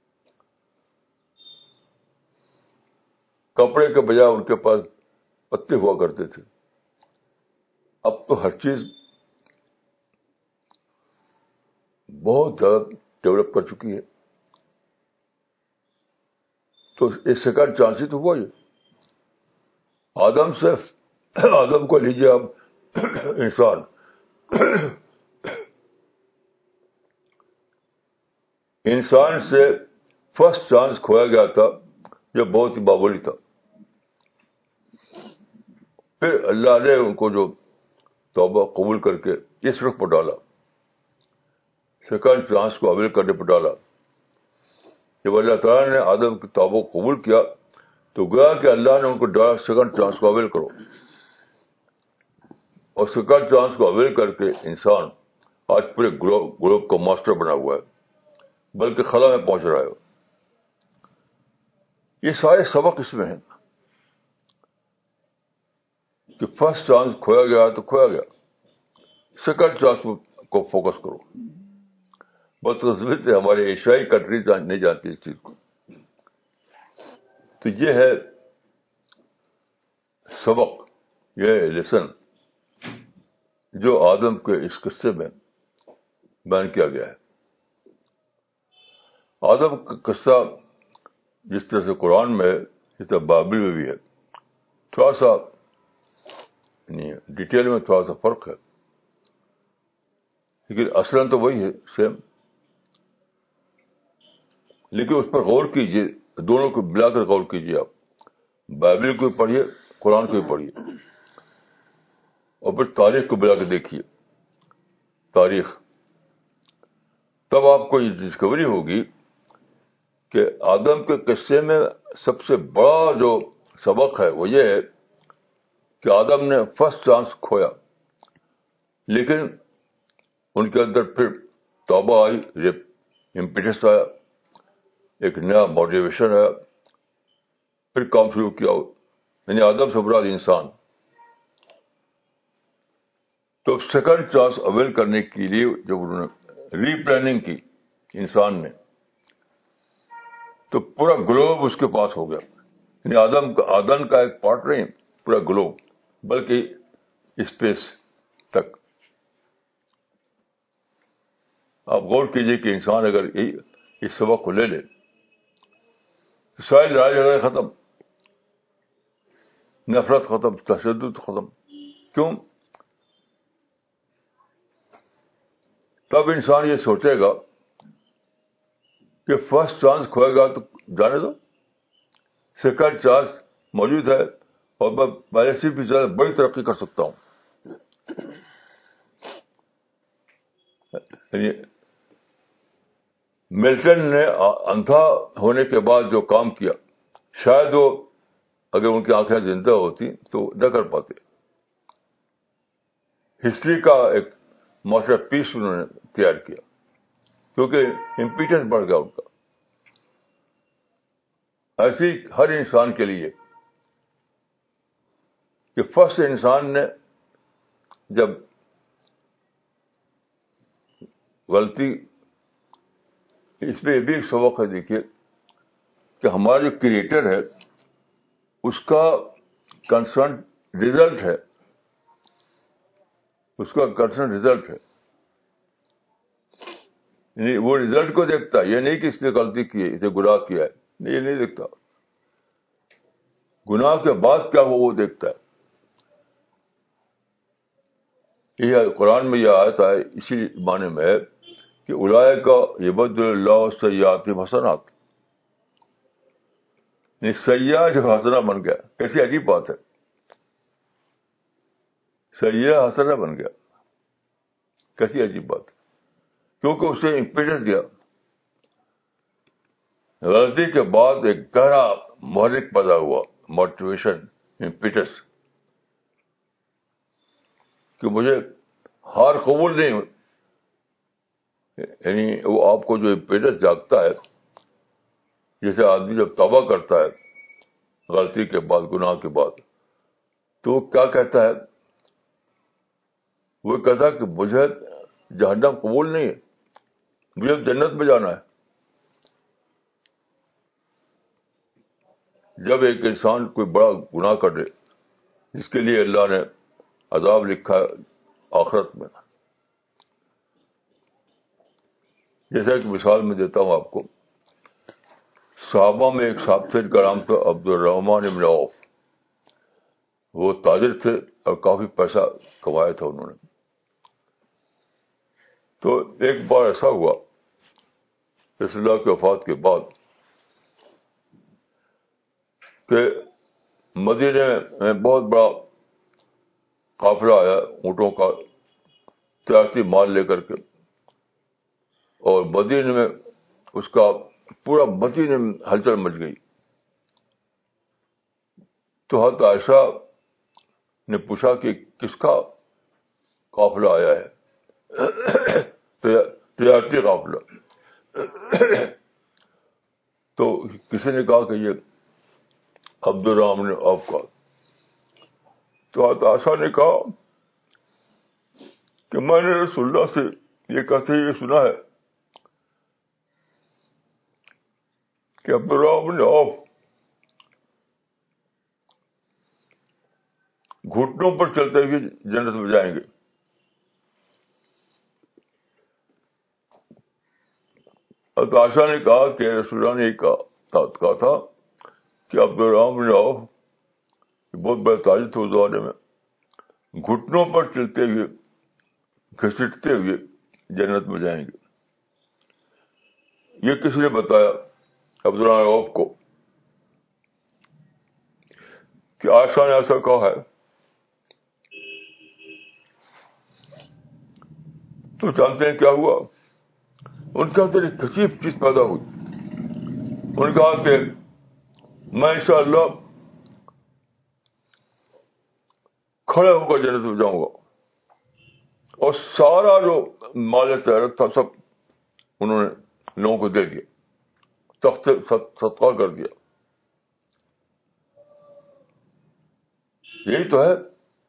کپڑے کے بجائے ان کے پاس پتے ہوا کرتے تھے. اب تو ہر چیز بہت زیادہ ڈیولپ کر چکی ہے. تو اس سیکنڈ چانس ہی تو ہوا یہ. آدم سے آدم کو لیجیے اب انسان، انسان سے فرسٹ چانس کھویا گیا تھا جو بہت ہی معمولی تھا. پھر اللہ نے ان کو جو توبہ قبول کر کے اس رخ پر ڈالا، سیکنڈ چانس کو اویل کرنے پر ڈالا. جب اللہ تعالیٰ نے آدم کی توبہ قبول کیا تو گویا کہ اللہ نے ان کو ڈالا سیکنڈ چانس کو اویل کرو. اور سیکنڈ چانس کو اویل کر کے انسان آج پورے گلوب کا ماسٹر بنا ہوا ہے، بلکہ خلا میں پہنچ رہا ہے. یہ سارے سبق اس میں ہیں کہ فرسٹ چانس کھویا گیا تو کھویا گیا، سیکنڈ چانس کو فوکس کرو. بدقسمتی سے ہمارے ایشیائی کنٹریز نہیں جانتی اس چیز کو. تو یہ ہے سبق، یہ ہے لیسن جو آدم کے اس قصے میں بیان کیا گیا ہے. آدم کا قصہ جس طرح سے قرآن میں ہے اس طرح بائبل میں بھی ہے. تھوڑا سا نہیں ڈیٹیل میں تھوڑا سا فرق ہے، لیکن اصلاً تو وہی ہے سیم. لیکن اس پر غور کیجیے، دونوں کو ملا کر غور کیجیے. آپ بائبل کو بھی پڑھیے، قرآن کو بھی پڑھیے، اور پھر تاریخ کو ملا کے دیکھیے، تاریخ. تب آپ کو یہ ڈسکوری ہوگی کہ آدم کے قصے میں سب سے بڑا جو سبق ہے وہ یہ ہے کہ آدم نے فرسٹ چانس کھویا، لیکن ان کے اندر پھر توبہ آئی، امپیٹس آیا، ایک نیا موٹیویشن آیا، پھر کام شروع کیا. یعنی آدم سے مراد انسان. تو سیکنڈ چانس اویل کرنے کے لیے جب انہوں نے ری پلاننگ کی انسان نے، تو پورا گلوب اس کے پاس ہو گیا. یعنی آدم کا آدم کا ایک پارٹ نہیں، پورا گلوب، بلکہ اسپیس تک. آپ غور کیجئے کہ انسان اگر اس سبق کو لے لے تو ساری لڑائی جھگڑے ختم، نفرت ختم، تشدد ختم. کیوں؟ تب انسان یہ سوچے گا کہ فرسٹ چانس کھوئے گا تو جانے دو، سیکنڈ چانس موجود ہے اور میں پہلے سے بھی زیادہ بڑی ترقی کر سکتا ہوں. ملٹن نے اندھا ہونے کے بعد جو کام کیا، شاید وہ اگر ان کی آنکھیں زندہ ہوتی تو نہ کر پاتے. ہسٹری کا ایک ماسٹر پیس انہوں نے تیار کیا کیونکہ امپیٹنس بڑھ گیا ان کا. ایسی ہر انسان کے لیے کہ فرسٹ انسان نے جب غلطی، اس میں یہ بھی ایک سبق ہے. دیکھیے کہ ہمارا جو کریٹر ہے اس کا کنسرن ریزلٹ ہے، اس کا کنسرن ریزلٹ ہے. یعنی وہ ریزلٹ کو دیکھتا ہے، یہ نہیں کہ اس نے غلطی کی ہے، اسے گناہ کیا ہے، نہیں، یہ نہیں دیکھتا. گناہ کے بعد کیا ہوا وہ دیکھتا ہے. یہ قرآن میں یہ آیت ہے اسی معنی میں ہے کہ اولئک یبدل اللہ سیئاتہم حسنات. یعنی سیئہ جو حسنہ بن گیا. کیسی عجیب بات ہے، سیئہ حسنہ بن گیا، کیسی عجیب بات ہے. کیونکہ اسے امپیڈنس دیا. غلطی کے بعد ایک گہرا محرک پیدا ہوا، موٹیویشن، امپیٹس، کہ مجھے ہار قبول نہیں. یعنی وہ آپ کو جو امپیٹس جاگتا ہے، جیسے آدمی جب توبہ کرتا ہے غلطی کے بعد، گناہ کے بعد، تو وہ کیا کہتا ہے وہ کہتا کہ مجھے جہنم قبول نہیں ہے, مجھے جنت میں جانا ہے. جب ایک انسان کوئی بڑا گناہ کر دے جس کے لیے اللہ نے عذاب لکھا ہے آخرت میں, جیسا کہ مثال میں دیتا ہوں آپ کو, صحابہ میں ایک صاحب تھے کا نام تھا عبد الرحمن بن عوف. وہ تاجر تھے اور کافی پیسہ کمایا تھا انہوں نے. تو ایک بار ایسا ہوا رسول اللہ کی وفات کے بعد کہ مدینے میں بہت بڑا قافلہ آیا اونٹوں کا تجارتی مال لے کر کے, اور مدینے میں اس کا پورا مدینے میں ہلچل مچ گئی. تو حضرت عائشہ نے پوچھا کہ کس کا قافلہ آیا ہے, تجارتی قافلہ. تو کسی نے کہا کہ یہ عبد الرحمن نے آپ کا. تو حضرت عائشہ نے کہا کہ میں نے رسول اللہ سے یہ کہتے یہ سنا ہے کہ عبد الرحمن نے آپ گھٹنوں پر چلتے ہوئے جنت میں جائیں گے. حضرت عائشہ نے کہا کہ رسول اللہ نے یہ کہا تھا کہ عبد الرحمن بن عوف بہت بڑے تاجر تھے اس زمانے میں, گھٹنوں پر چلتے ہوئے گھسیٹتے ہوئے جنت میں جائیں گے. یہ کس نے بتایا عبد الرحمن بن عوف کو کہ عائشہ نے ایسا کہا ہے؟ تو جانتے ہیں کیا ہوا؟ ان کے اندر ایک عجیب چیز پیدا ہوئی. انہوں نے کہا کہ میں انشاءاللہ کھڑے ہو کر جنت میں جاؤں گا, اور سارا جو مال تجارت تھا سب انہوں نے لوگوں کو دے دیا, تخت صدقہ کر دیا. یہی تو ہے,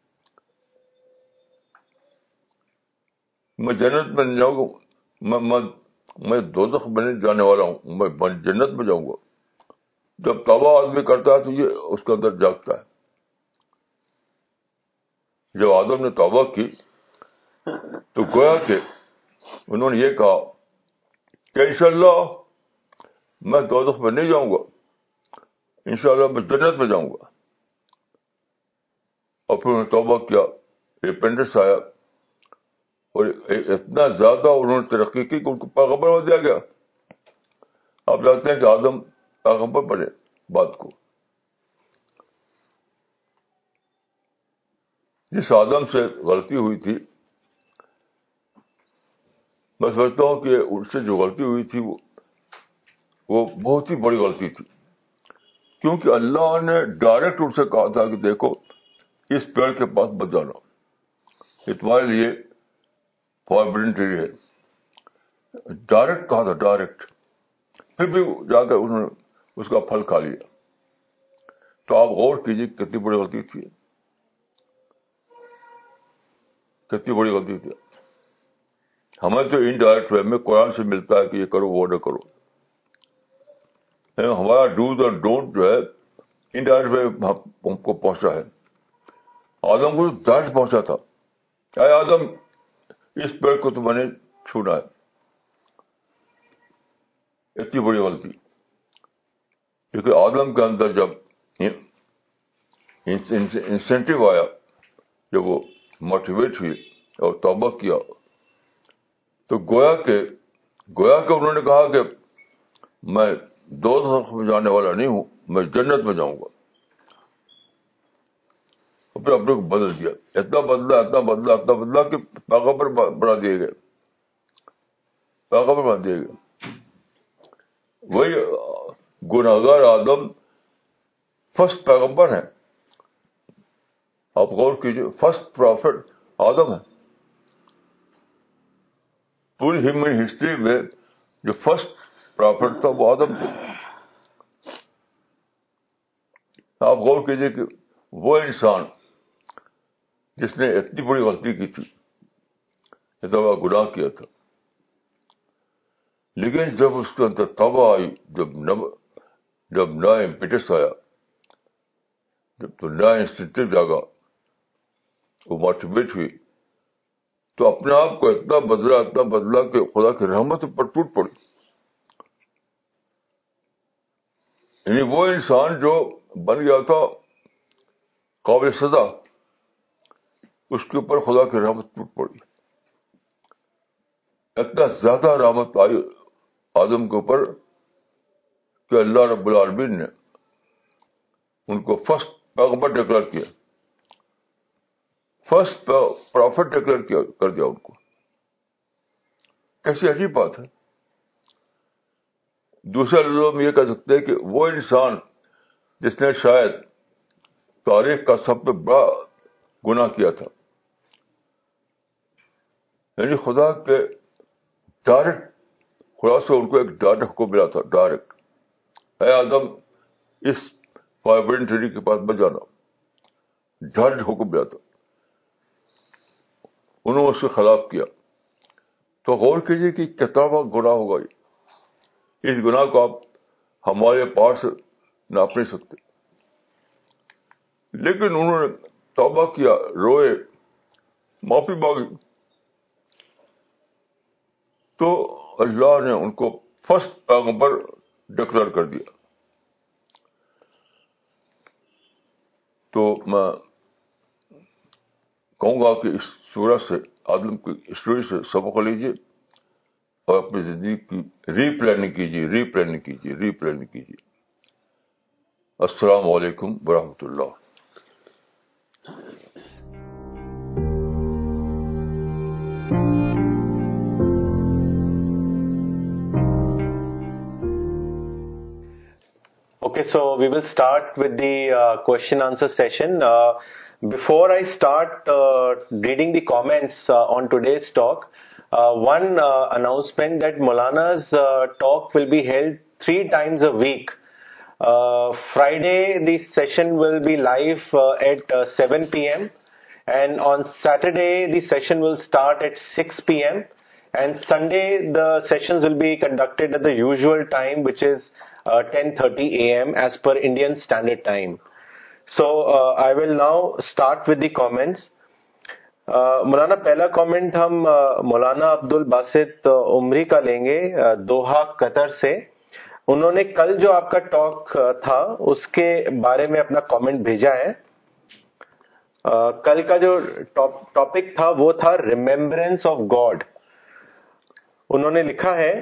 میں جنت میں نہیں جاؤں گا, میں میں میں دوزخ میں نہیں جانے والا ہوں, میں جنت میں جاؤں گا. جب توبہ آدمی کرتا ہے تو یہ اس کے اندر جاگتا ہے. جب آدم نے توبہ کی تو گویا کہ انہوں نے یہ کہا کہ انشاءاللہ میں دوزخ میں نہیں جاؤں گا, انشاءاللہ میں جنت میں جاؤں گا. اور پھر انہوں نے توبہ کیا, ریپینٹنس آیا, اور اتنا زیادہ انہوں نے ترقی کی کہ ان کو پیغمبر بنا دیا گیا. آپ جانتے ہیں کہ آدم پیغمبر بنے بات کو. جس آدم سے غلطی ہوئی تھی, میں سمجھتا ہوں کہ ان سے جو غلطی ہوئی تھی وہ وہ بہت ہی بڑی غلطی تھی, کیونکہ اللہ نے ڈائریکٹ ان سے کہا تھا کہ دیکھو اس پیڑ کے پاس مت جانا, یہ تمہارے لیے فاربڈن ٹری ہے. ڈائریکٹ کہا تھا, ڈائریکٹ. پھر بھی جا کر انہوں نے اس کا پھل کھا لیا. تو آپ غور کیجیے کتنی بڑی غلطی تھی, کتنی بڑی غلطی تھی. ہمیں تو انڈائریکٹ وے میں قرآن سے ملتا ہے کہ یہ کرو وہ نہ کرو. ہمارا ڈوز اور ڈونٹ جو ہے انڈائریکٹ وے ہم کو پہنچا ہے. آدم کو ڈائریکٹ پہنچا تھا, اے آدم اس پیڑ کو تو میں نے چھونا ہے. اتنی بڑی غلطی. کیونکہ آدم کے اندر جب انسینٹیو آیا, جب وہ موٹیویٹ ہوئی اور توبہ کیا, تو گویا کہ گویا کہ انہوں نے کہا کہ میں دوزخ میں جانے والا نہیں ہوں, میں جنت میں جاؤں گا. اور پھر اپنے کو بدل دیا, اتنا بدلا اتنا بدلا اتنا بدلا کہ پیغمبر بنا دیے گئے, پیغمبر بنا دیے گئے. وہی گناہگار آدم فرسٹ پیغمبر ہیں. آپ غور کیجیے, فرسٹ پروفٹ آدم ہے. پوری ہیومن ہسٹری میں جو فرسٹ پروفٹ تھا وہ آدم تھے. آپ غور کیجیے کہ وہ انسان جس نے اتنی بڑی غلطی کی تھی, اتنا بڑا گناہ کیا تھا. لیکن جب اس کے اندر توبہ آئی, جب نب جب نیا امپیٹس آیا, جب تو نیا انسٹنکٹ جاگا, وہ موٹیویٹ ہوئی, تو اپنے آپ کو اتنا بدلا اتنا بدلا کہ خدا کی رحمت پر ٹوٹ پڑی. یعنی وہ انسان جو بن گیا تھا قابل سزا, اس کے اوپر خدا کی رحمت ٹوٹ پڑی. اتنا زیادہ رحمت آئی آدم کے اوپر کہ اللہ رب العالمین نے ان کو فرسٹ پیغمبر ڈکلیئر کیا, فرسٹ پروفٹ ڈکلیئر کیا کر دیا ان کو. کیسی عجیب بات ہے. دوسرے لفظوں میں یہ کہہ سکتے ہیں کہ وہ انسان جس نے شاید تاریخ کا سب سے بڑا گناہ کیا تھا, یعنی خدا کے ڈائریکٹ خدا سے ان کو ایک ڈائریکٹ حکم ملا تھا, ڈائریکٹ, اے آدم اس فاربڈن ٹری کے پاس مت جانا, ڈائریکٹ حکم ملا تھا. انہوں نے اس کے خلاف کیا. تو غور کیجیے کہ کتنا بڑا گناہ ہوگا یہ. اس گناہ کو آپ ہمارے پاس ناپ نہیں سکتے. لیکن انہوں نے توبہ کیا, روئے, معافی مانگی, تو اللہ نے ان کو فرسٹ پیغمبر ڈکلیئر کر دیا. تو میں کہوں گا کہ اس سورت سے, آدم کی اسٹوری سے سبق لیجیے اور اپنی زندگی کی ری پلاننگ کیجیے, ری پلاننگ کیجیے, ری پلاننگ کیجیے. السلام علیکم ورحمۃ اللہ. Okay, so we will start with the uh, question answer session. Uh, before I start uh, reading the comments uh, on today's talk, uh, one uh, announcement that Maulana's uh, talk will be held three times a week. Uh, Friday, the session will be live uh, at uh, seven p.m. and on Saturday, the session will start at six p.m. and Sunday, the sessions will be conducted at the usual time, which is uh, ten thirty a.m. as per Indian Standard Time. So, uh, I will now start with the comments. Uh, مولانا پہلا comment ہم مولانا عبد الباسط عمری کا لیں گے Doha Qatar سے. انہوں نے کل جو آپ کا ٹاک تھا اس کے بارے میں اپنا کامنٹ بھیجا ہے. کل کا جو ٹاپک تھا وہ تھا ریممبرنس آف گاڈ. انہوں نے لکھا ہے,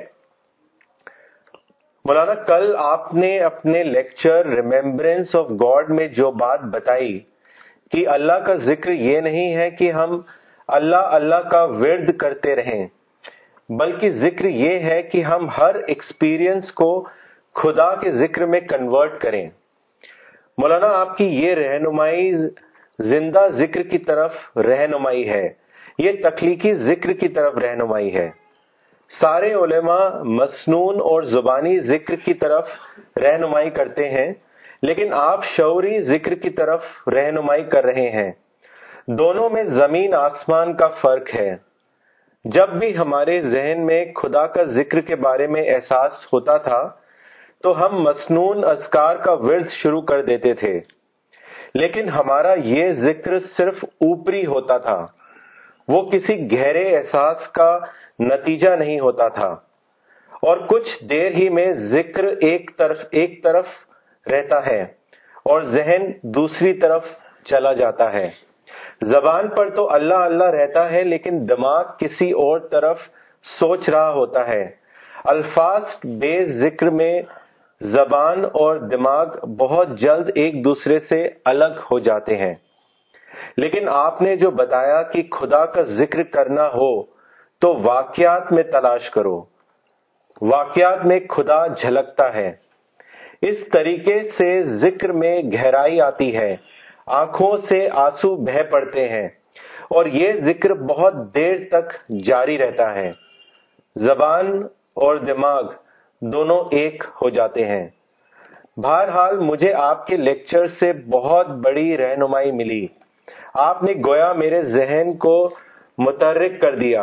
مولانا کل آپ نے اپنے لیکچر ریممبرنس آف گاڈ میں جو بات بتائی کہ اللہ کا ذکر یہ نہیں ہے کہ ہم اللہ اللہ کا ورد کرتے رہیں, بلکہ ذکر یہ ہے کہ ہم ہر ایکسپیرینس کو خدا کے ذکر میں کنورٹ کریں. مولانا آپ کی یہ رہنمائی زندہ ذکر کی طرف رہنمائی ہے, یہ تخلیقی ذکر کی طرف رہنمائی ہے. سارے علماء مسنون اور زبانی ذکر کی طرف رہنمائی کرتے ہیں, لیکن آپ شعوری ذکر کی طرف رہنمائی کر رہے ہیں. دونوں میں زمین آسمان کا فرق ہے. جب بھی ہمارے ذہن میں خدا کا ذکر کے بارے میں احساس ہوتا تھا تو ہم مسنون اذکار کا ورد شروع کر دیتے تھے, لیکن ہمارا یہ ذکر صرف اوپری ہوتا تھا, وہ کسی گہرے احساس کا نتیجہ نہیں ہوتا تھا, اور کچھ دیر ہی میں ذکر ایک طرف ایک طرف رہتا ہے اور ذہن دوسری طرف چلا جاتا ہے. زبان پر تو اللہ اللہ رہتا ہے, لیکن دماغ کسی اور طرف سوچ رہا ہوتا ہے. الفاظ بے ذکر میں زبان اور دماغ بہت جلد ایک دوسرے سے الگ ہو جاتے ہیں. لیکن آپ نے جو بتایا کہ خدا کا ذکر کرنا ہو تو واقعات میں تلاش کرو, واقعات میں خدا جھلکتا ہے. اس طریقے سے ذکر میں گہرائی آتی ہے, آنکھوں سے آنسو بہہ پڑتے ہیں, اور یہ ذکر بہت دیر تک جاری رہتا ہے. زبان اور دماغ دونوں ایک ہو جاتے ہیں. بہرحال مجھے آپ کے لیکچر سے بہت بڑی رہنمائی ملی. آپ نے گویا میرے ذہن کو متحرک کر دیا.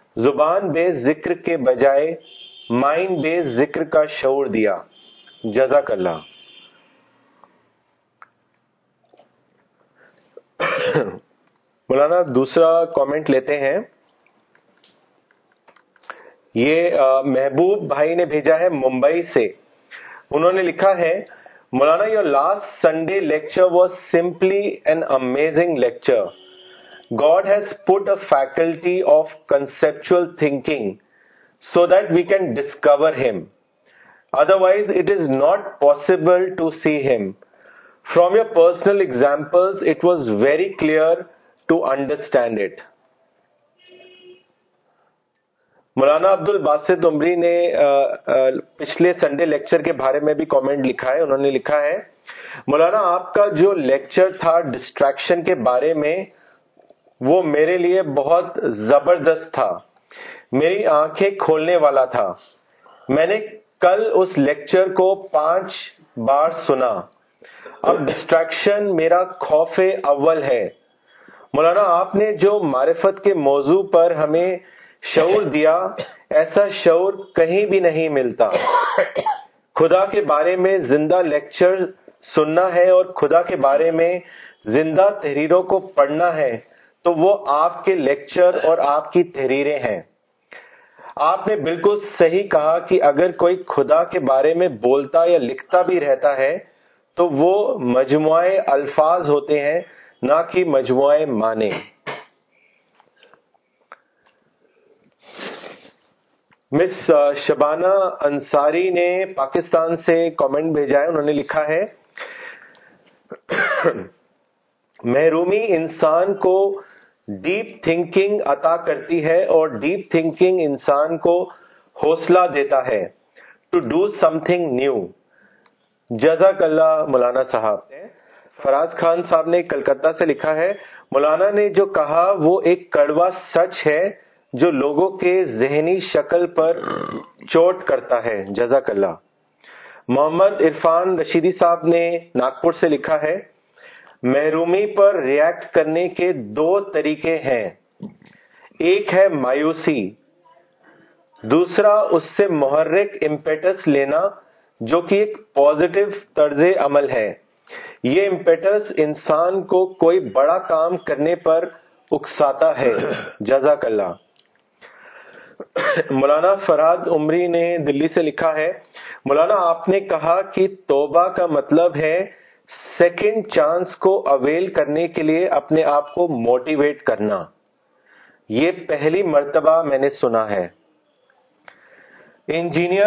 زبان بیس ذکر کے بجائے مائنڈ بیس ذکر کا شعور دیا. جزاک اللہ. مولانا دوسرا کامنٹ لیتے ہیں. یہ محبوب بھائی نے بھیجا ہے ممبئی سے. انہوں نے لکھا ہے, مولانا your last Sunday lecture was simply an amazing lecture. God has put a faculty of conceptual thinking so that we can discover Him. Otherwise, it is not possible to see Him. From your personal examples, it was very clear to understand it. مولانا عبد الباسط عمری نے پچھلے Sunday lecture کے بارے میں بھی comment لکھا ہے. انہوں نے لکھا ہے, مولانا آپ کا جو لیکچر تھا ڈسٹریکشن کے بارے میں, وہ میرے لیے بہت زبردست تھا, میری آنکھیں کھولنے والا تھا. میں نے کل اس لیکچر کو پانچ بار سنا. اب ڈسٹریکشن میرا خوف اول ہے. مولانا آپ نے جو معرفت کے موضوع پر ہمیں شعور دیا, ایسا شعور کہیں بھی نہیں ملتا. خدا کے بارے میں زندہ لیکچر سننا ہے اور خدا کے بارے میں زندہ تحریروں کو پڑھنا ہے, تو وہ آپ کے لیکچر اور آپ کی تحریریں ہیں. آپ نے بالکل صحیح کہا کہ اگر کوئی خدا کے بارے میں بولتا یا لکھتا بھی رہتا ہے تو وہ مجموعہ الفاظ ہوتے ہیں, نہ کہ مجموعہ معنی. مس شبانہ انصاری نے پاکستان سے کامنٹ بھیجا ہے. انہوں نے لکھا ہے, محرومی انسان کو ڈیپ تھنکنگ عطا کرتی ہے اور ڈیپ تھنکنگ انسان کو حوصلہ دیتا ہے to do something new. جزاک اللہ مولانا صاحب. فراز خان صاحب نے کلکتہ سے لکھا ہے, مولانا نے جو کہا وہ ایک کڑوا سچ ہے جو لوگوں کے ذہنی شکل پر چوٹ کرتا ہے. جزاک اللہ. محمد عرفان رشیدی صاحب نے ناگپور سے لکھا ہے, محرومی پر ریئیکٹ کرنے کے دو طریقے ہیں. ایک ہے مایوسی, دوسرا اس سے محرک امپیٹس لینا جو کہ ایک پازیٹو طرز عمل ہے. یہ امپیٹس انسان کو کوئی بڑا کام کرنے پر اکساتا ہے. جزاک اللہ. مولانا فراد عمری نے دلی سے لکھا ہے, مولانا آپ نے کہا کہ توبہ کا مطلب ہے سیکنڈ چانس کو اویل کرنے کے لیے اپنے آپ کو موٹیویٹ کرنا. یہ پہلی مرتبہ میں نے سنا ہے. انجینئر